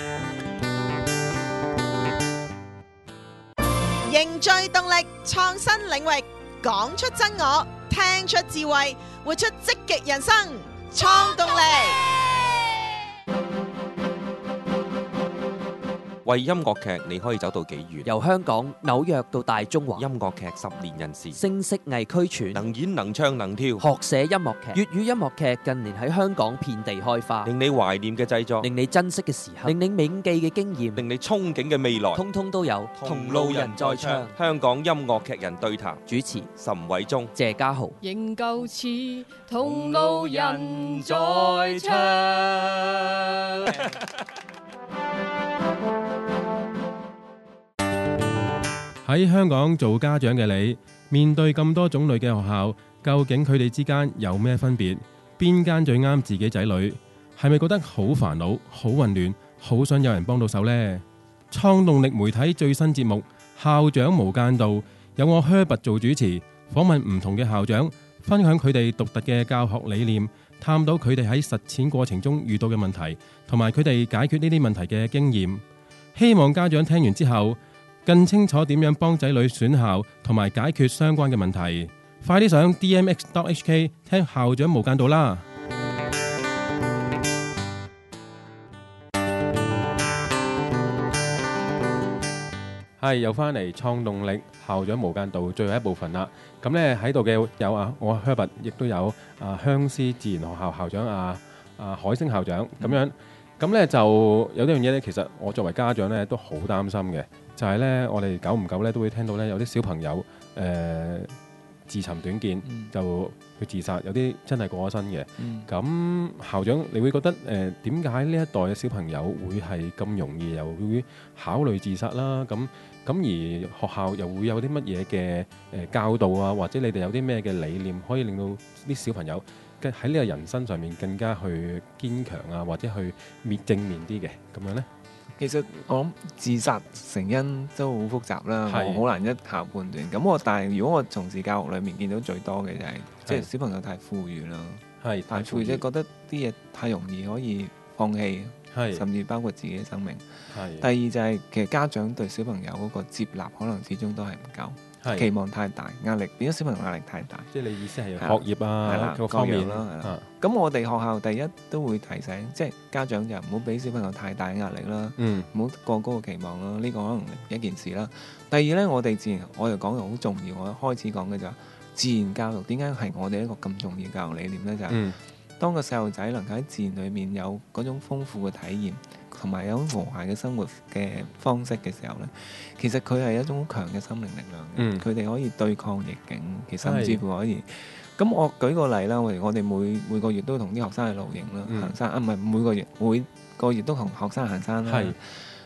凝聚動力，創新領域，講出真我，聽出智慧，活出積極人生，創動力。 為音樂劇，你可以走到幾遠？ 由香港、紐約到大中華， 音樂劇10年人士， 聲色藝俱全， 能演能唱能跳， 學寫音樂劇。粵語音樂劇近年喺香港遍地開花， 令你懷念嘅製作， 令你珍惜嘅時刻，令你銘記嘅經驗， 令你憧憬嘅未來， 通通都有。 同路人在唱，香港音樂劇人對談， 主持岑偉忠、 謝家豪。 仍舊似同路人在唱。 喺香港做家長嘅你，面對咁多種類嘅學校，究竟佢哋之間有咩分別？邊間最啱自己仔女？係咪覺得好煩惱、好混亂、好想有人幫到手呢？創動力媒體最新節目《校長無間道》，有我 Herbert 做主持，訪問唔同嘅校長，分享佢哋獨特嘅教學理念，探討佢哋喺實踐過程中遇到嘅問題，同埋佢哋解決呢啲問題嘅經驗。希望家長聽完之後更清楚點樣幫仔女選校同埋解決相關嘅問題，快啲上 DMX.HK 聽校長無間道啦！係又翻嚟創動力校長無間道最後一部分啦。咁咧喺度嘅有我 Herbert， 亦都有香思自然學校校長海星校長咁樣。咁咧就有呢樣嘢咧，其實我作為家長咧都好擔心嘅。就係咧，我哋久唔久咧都會聽到咧有啲小朋友自尋短見，就去自殺，有啲真係過咗身嘅。咁校長，你會覺得點解呢一代嘅小朋友會係咁容易又會考慮自殺啦？咁而學校又會有啲乜嘢嘅教導啊，或者你哋有啲咩嘅理念可以令到啲小朋友喺呢個人生上面更加去堅強啊，或者去正面啲嘅咁樣呢？ 其實我諗自殺成因都好複雜啦，我好難一下判斷。咁但係如果我從事教學裏面見到最多嘅就係即係小朋友太富裕啦，太富裕即係覺得啲嘢太容易可以放棄，甚至包括自己嘅生命。第二就係其實家長對小朋友嗰個接納可能始終都係唔夠。期望太大，壓力變咗小朋友壓力太大。即係你意思係學業啊各方面啦，係啦。咁我哋學校第一都會提醒，即係家長就唔好俾小朋友太大嘅壓力啦，唔好過高嘅期望啦。呢個可能一件事啦。第二呢，我哋自然我哋講嘅好重要，我開始講嘅就係自然教育。點解係我哋一個咁重要嘅教育理念呢？就係當個細路仔能夠喺自然裏面有嗰種豐富嘅體驗，同埋有和諧嘅生活嘅方式嘅時候呢，其實佢係一種好強嘅心靈力量嘅。佢哋可以對抗逆境，其實甚至乎可以。咁我舉個例啦，我哋每個月都同啲學生去露營啦，行山唔係每個月都同學生行山啦。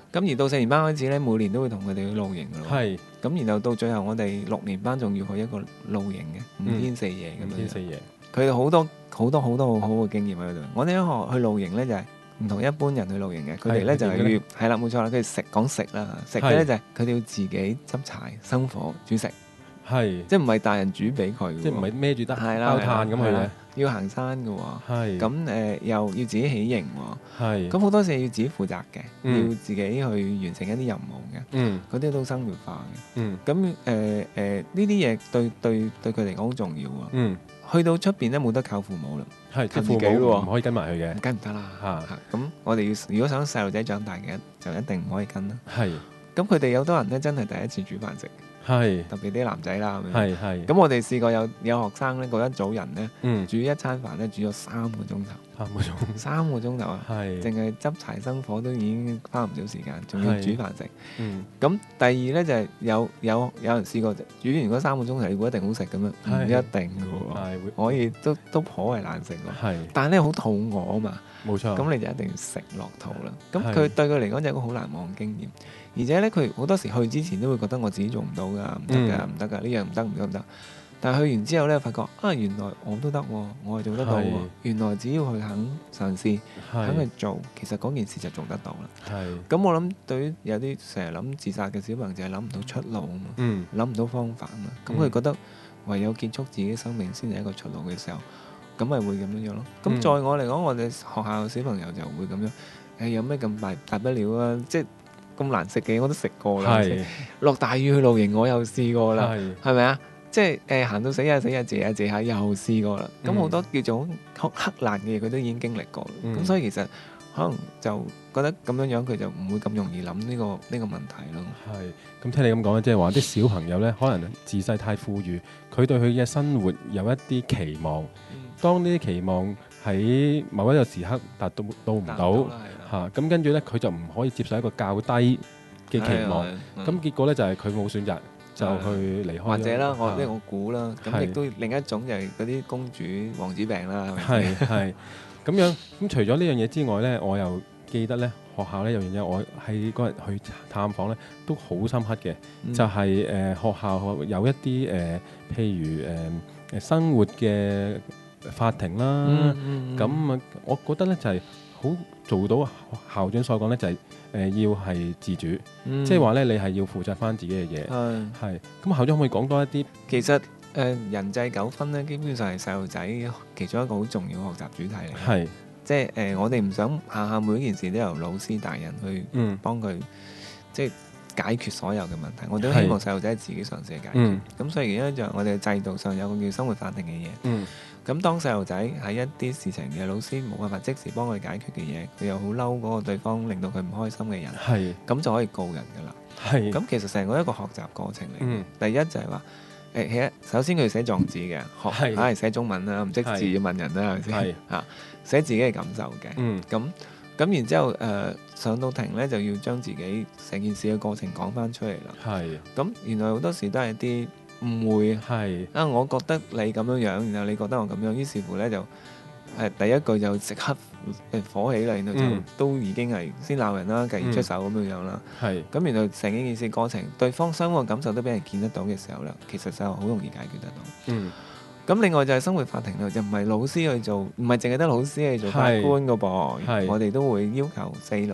咁而到4年班開始咧，每年都會同佢哋去露營㗎咯。 係。 咁然後到最後，我哋6年班仲要去一個露營嘅5天4夜咁樣。 5天4夜。 佢哋好多好好嘅經驗喺度。我哋一學去露營咧就係唔同一般人去露營嘅，佢哋咧就係要係啦，冇錯啦，佢哋講食啦，食嘅咧就係佢哋要自己執柴生火煮食。 係， 即係唔係大人煮俾佢， 即係唔係孭住得係包炭咁去嘅， 要行山嘅喎。 係咁又要自己起營喎。 係咁好多時要自己負責嘅，要自己去完成一啲任務嘅。嗰啲都生活化嘅。咁呢啲嘢對佢嚟講好重要啊。去到出邊咧冇得靠父母啦， 係即係父母唔可以跟埋去嘅， 梗唔得啦。咁我哋要如果想細路仔長大嘅，就一定唔可以跟啦。係。咁佢哋有多人咧，真係第一次煮飯食。係特別啲男仔啦，係咁我哋試過有學生咧，嗰一組人咧，煮一餐飯咧，煮咗3個鐘頭，3個鐘頭啊，淨係執柴生火都已經花唔少時間，仲要煮飯食。咁第二咧就係有人試過煮完嗰3個鐘頭，你估一定好食咁樣？唔一定嘅喎，可以都頗為難食喎。但係咧好肚餓啊嘛，冇錯，咁你就一定要食落肚啦。咁佢對佢嚟講就係一個好難忘嘅經驗。而且咧，佢好多時去之前都會覺得我自己做唔到㗎，唔得㗎，唔得㗎，呢樣唔得，唔得。但係去完之後咧，發覺原來我都得喎，我係做得到喎。原來只要佢肯嘗試，肯去做，其實嗰件事就做得到啦。咁我諗對於有啲成日諗自殺嘅小朋友就係諗唔到出路啊嘛，諗唔到方法啊嘛。咁佢覺得唯有結束自己生命先係一個出路嘅時候，咁咪會咁樣樣咯。咁在我嚟講，我哋學校嘅小朋友就會咁樣，有咩咁大不了啊？即係咁難食嘅我都食過啦，落大雨去露營我又試過啦，係咪啊？即係行到死下謝下又試過啦。咁好多叫做好黑難嘅嘢，佢都已經經歷過。咁所以其實可能就覺得咁樣佢就唔會咁容易諗呢個問題咯。 係咁聽你咁講咧，即係話啲小朋友咧，可能自細太富裕，佢對佢嘅生活有一啲期望。當呢啲期望喺某一個時刻達到唔到嚇，咁跟住咧佢就唔可以接受一個較低嘅期望，咁結果咧就係佢冇選擇就去離開。或者啦，我估啦，咁亦都另一種就係嗰啲公主王子病啦， 係咁樣。咁除咗呢樣嘢之外咧，我又記得咧學校咧有樣嘢，我喺嗰日去探訪咧都好深刻嘅，就係學校有一啲譬如生活嘅法庭啦，咁我覺得咧就係好做到校長所講咧，就係要係自主，即係話咧你係要負責翻自己嘅嘢。係咁校長可唔可以講多一啲？ 其實人際糾紛咧，基本上係細路仔其中一個好重要嘅學習主題嚟。係即係我哋唔想下下每一件事都由老師大人去幫佢即係解決所有嘅問題。我哋都希望細路仔自己嘗試去解決。咁所以而家就我哋制度上有個叫生活法庭嘅嘢。咁當細路仔喺一啲事情嘅老師冇辦法即時幫佢解決嘅嘢，佢又好嬲嗰個對方令到佢唔開心嘅人，咁就可以告人㗎啦。咁其實成個一個學習過程嚟。第一就係話首先佢要寫狀紙嘅，學寫中文啦，唔識字要問人啦，係咪先？寫自己嘅感受嘅。咁然之後上到庭咧，就要將自己成件事嘅過程講翻出嚟啦。咁原來好多時都係啲誤會我覺得你咁樣樣，然後你覺得我咁樣，於是乎咧就第一句就即刻火起嚟，然後就都已經係先鬧人啦，繼而出手咁樣樣啦。咁原來成件事過程，對方雙方嘅感受都俾人見得到嘅時候咧，其實就好容易解決得到。咁另外就係生活法庭咧，就唔係老師去做，唔係淨係得老師去做法官個噃。我哋都會要求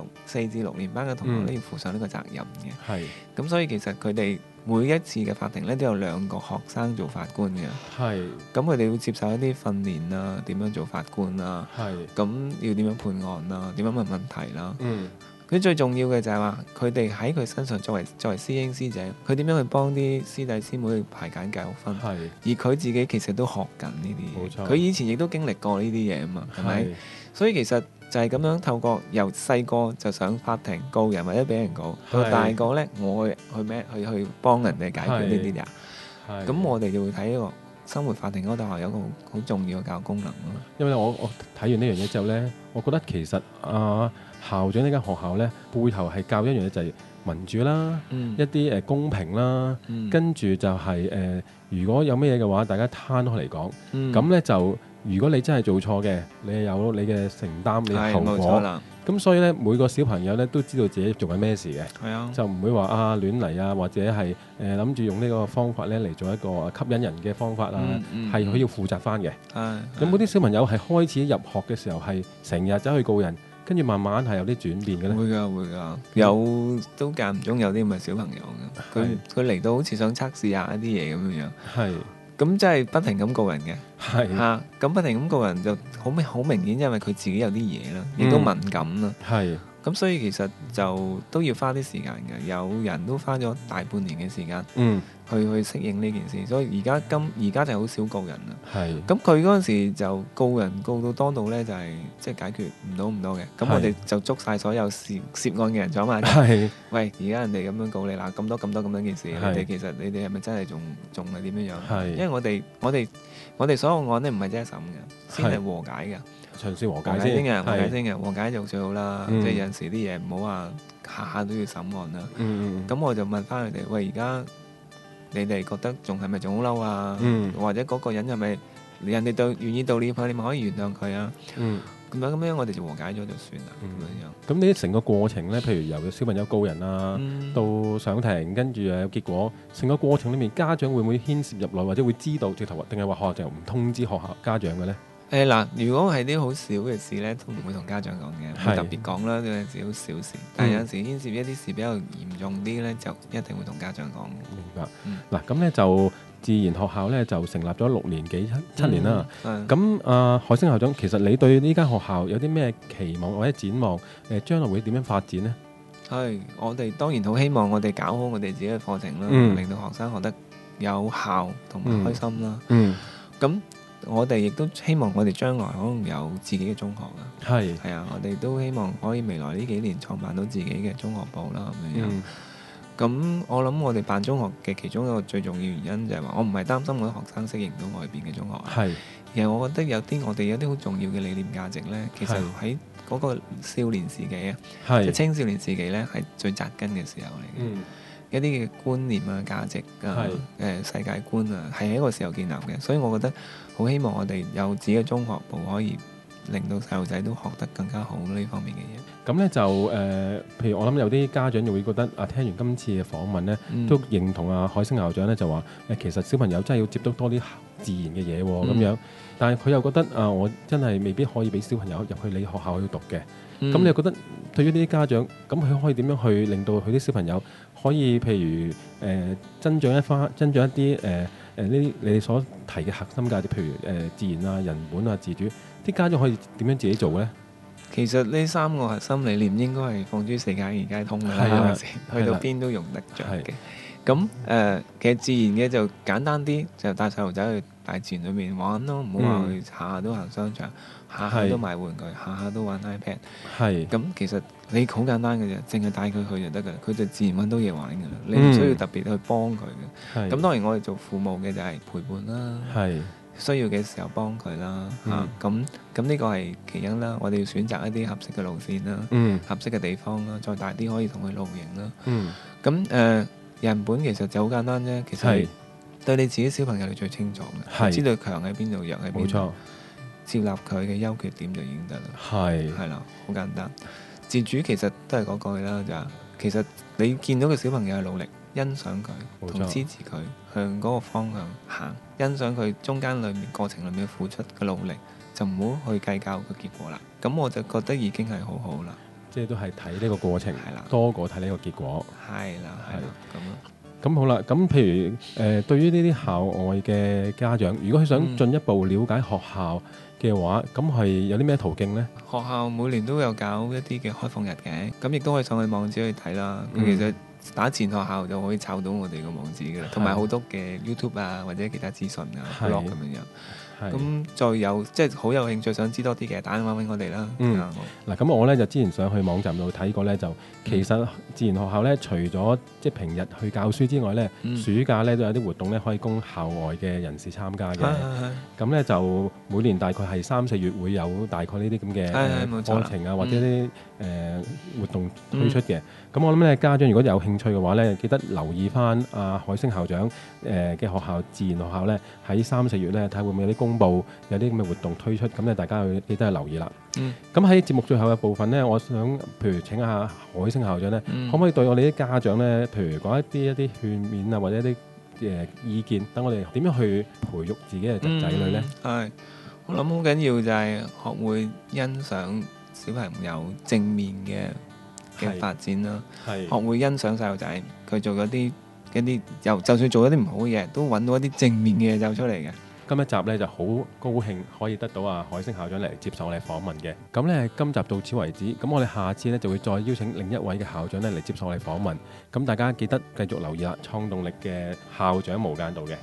4至6年班嘅同學咧要負上呢個責任嘅。咁所以其實佢哋每一次嘅法庭咧都有2個學生做法官嘅。咁佢哋會接受一啲訓練啦，點樣做法官啦。咁要點樣判案啦，點樣問問題啦。佢最重要嘅就係話，佢哋喺佢身上作為師兄師姐，佢點樣去幫啲師弟師妹去排解糾紛，而佢自己其實都學緊呢啲嘢。佢以前亦都經歷過呢啲嘢啊嘛，係咪？所以其實就係咁樣透過由細個就上法庭告人或者俾人告，到大個咧，我去幫人哋解決呢啲嘢。咁我哋就會睇呢個生活法庭嗰度係有一個好重要嘅教育功能咯。 因為我睇完呢樣嘢之後咧，我覺得其實校長呢間學校咧，背後係教一樣嘢就係民主啦，一啲公平啦，跟住就係如果有咩嘢嘅話，大家攤開嚟講，咁咧就如果你真係做錯嘅，你係有你嘅承擔，你嘅後冇錯果啦。 咁所以咧，每個小朋友咧都知道自己做緊咩事嘅， 係啊， 就唔會話亂嚟啊，或者係諗住用呢個方法咧嚟做一個吸引人嘅方法啊，係佢要負責翻嘅。咁嗰啲小朋友係開始入學嘅時候係成日走去告人，跟住慢慢係有啲轉變嘅咧。 會㗎，有都間唔中有啲咁嘅小朋友嘅，佢嚟到好似想測試下一啲嘢咁樣。 係。 咁即係不停咁告人嘅， 係嚇，咁不停咁告人就好明顯，因為佢自己有啲嘢啦，亦都敏感啦， 係， 咁所以其實就都要花啲時間嘅，有人都花咗大半年嘅時間，去適應呢件事，所以而家就好少告人啦。 係， 咁佢嗰陣時就告人告到多到咧，就係即係解決唔到咁多嘅，咁我哋就捉晒所有涉案嘅人坐埋一齊。喂，而家人哋咁樣告你啦，咁多件事，你哋其實你哋係咪真係仲係點樣樣？因為我哋所有案咧唔係真係審嘅，先係和解嘅。 嘗試和解先嘅， 和解就最好啦。即係有陣時啲嘢唔好話下下都要審案啦。咁我就問翻佢哋：喂，而家你哋覺得仲係咪仲好嬲啊？或者嗰個人係咪人哋願意道歉，你咪可以原諒佢啊？咁樣我哋就和解咗就算啦。咁樣。 咁呢成個過程咧，譬如由小朋友告人啊，到上庭，跟住有結果，成個過程裡面家長會唔會牽涉入來，或者會知道直頭，定係話學校就唔通知學校家長嘅咧？ 嗱，如果係啲好少嘅事咧，都唔會同家長講嘅，唔會特別講啦。有陣時好小事，但係有陣時牽涉一啲事比較嚴重啲咧，就一定會同家長講。 明白。嗱，咁咧就自然學校咧就成立咗6年幾7年啦。咁海星校長，其實你對呢間學校有啲咩期望或者展望？將來會點樣發展呢？ 係，我哋當然好希望我哋搞好我哋自己嘅課程啦，令到學生學得有效同埋開心啦。咁我哋亦都希望我哋將來可能有自己嘅中學啦。係啊，我哋都希望可以未來呢幾年創辦到自己嘅中學部啦咁樣。咁我諗我哋辦中學嘅其中一個最重要原因就係話，我唔係擔心我啲學生適應到外邊嘅中學，而係我覺得我哋有啲好重要嘅理念價值咧，其實喺嗰個少年時期啊，即係青少年時期咧，係最扎根嘅時候嚟嘅。一啲嘅觀念啊、價值啊、世界觀啊，係喺一個時候建立嘅，所以我覺得好希望我哋有自己嘅中學部，可以令到細路仔都學得更加好呢方面嘅嘢。咁咧就譬如我諗有啲家長就會覺得聽完今次嘅訪問咧，都認同海星校長咧就話其實小朋友真係要接觸多啲自然嘅嘢咁樣，但係佢又覺得我真係未必可以俾小朋友入去你學校去讀嘅。咁你又覺得對於呢啲家長，咁佢可以點樣去令到佢啲小朋友可以譬如增長一啲呢啲你哋所提嘅核心價值，譬如自然啊、人本啊、自主，啲家長可以點樣自己做咧？ 其實呢3個核心理念應該係放諸世界而皆通啦，去到邊都用得着嘅。咁其實自然嘅就簡單啲，就帶細路仔去大自然裏面玩咯，唔好話去下下都行商場，下下都買玩具，下下都玩 iPad。咁其實你好簡單嘅啫，淨係帶佢去就得㗎，佢就自然揾到嘢玩㗎啦。你唔需要特別去幫佢嘅。咁當然我哋做父母嘅就係陪伴啦，需要嘅時候幫佢啦。咁呢個係其一啦。我哋要選擇一啲合適嘅路線啦，合適嘅地方啦，再大啲可以同佢露營啦。咁人本其實就好簡單啫，其實對你自己小朋友你最清楚嘅，知道佢強喺邊度，弱喺邊度，接納佢嘅優缺點就已經得啦。係啦，好簡單。自主其實都係嗰句啦，就係其實你見到個小朋友嘅努力，欣賞佢同支持佢向嗰個方向行，欣賞佢中間裏面過程裏面付出嘅努力，就唔好去計較個結果啦。咁我就覺得已經係好好啦。即係都係睇呢個過程，多過睇呢個結果。係啦，咁咯。咁好啦，咁譬如對於呢啲校外嘅家長，如果佢想進一步了解學校嘅話，咁係有啲咩途徑呢？學校每年都有搞一啲嘅開放日嘅，咁亦都可以上去網址去睇啦。其實打自然學校就可以找到我哋個網址㗎啦，同埋好多嘅 YouTube 啊或者其他資訊啊 blog 咁樣。咁再有即係好有興趣想知多啲嘅，打電話俾我哋啦。嗱，咁我咧就之前上去網站度睇過咧，就其實自然學校咧，除咗即係平日去教書之外咧，暑假咧都有啲活動咧可以供校外嘅人士參加嘅。咁咧就每年大概係3、4月會有大概呢啲咁嘅課程啊，或者啲活動推出嘅。咁我諗咧家長如果有興趣嘅話咧，記得留意翻海星校長嘅學校自然學校咧喺3、4月咧睇下會唔會有啲公佈，有啲咁嘅活動推出，咁咧大家記得去留意啦。咁喺節目最後嘅部分咧，我想譬如請下海星校長咧，可唔可以對我哋啲家長咧，譬如講一啲勸勉啊，或者一啲意見，等我哋點樣去培育自己嘅仔女咧？ 係，我諗好緊要就係學會欣賞小朋友正面嘅發展啦，學會欣賞細路仔佢做嗰啲就算做咗啲唔好嘅嘢，都揾到一啲正面嘅嘢走出嚟嘅。 今一集咧就好高興可以得到海星校長嚟接受我哋訪問嘅。咁咧今集到此為止，咁我哋下次咧就會再邀請另一位嘅校長咧嚟接受我哋訪問。咁大家記得繼續留意啦，創動力嘅校長無間道嘅。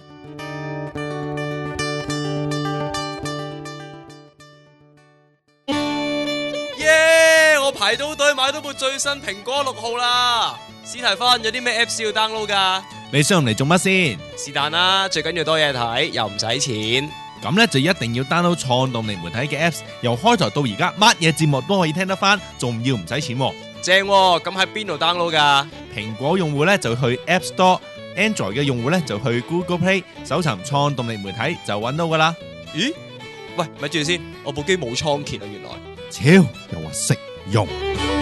耶！我排到隊買到部最新蘋果6號啦。史提芬，有啲咩 Apps 要 download 㗎？ 你想用嚟做乜先？ 是但啦，最緊要多嘢睇，又唔使錢。 咁呢就一定要 download 創動力媒體嘅 Apps， 由開台到而家，乜嘢節目都可以聽得翻，仲要唔使錢喎。 正喎，咁喺邊度 download 㗎？ 蘋果用戶呢就去 App Store，Android 嘅用戶呢就去 Google Play， 搜尋創動力媒體就揾到㗎啦。 咦？喂，咪住先，我部機冇倉頡啊，原來。 超又話識用。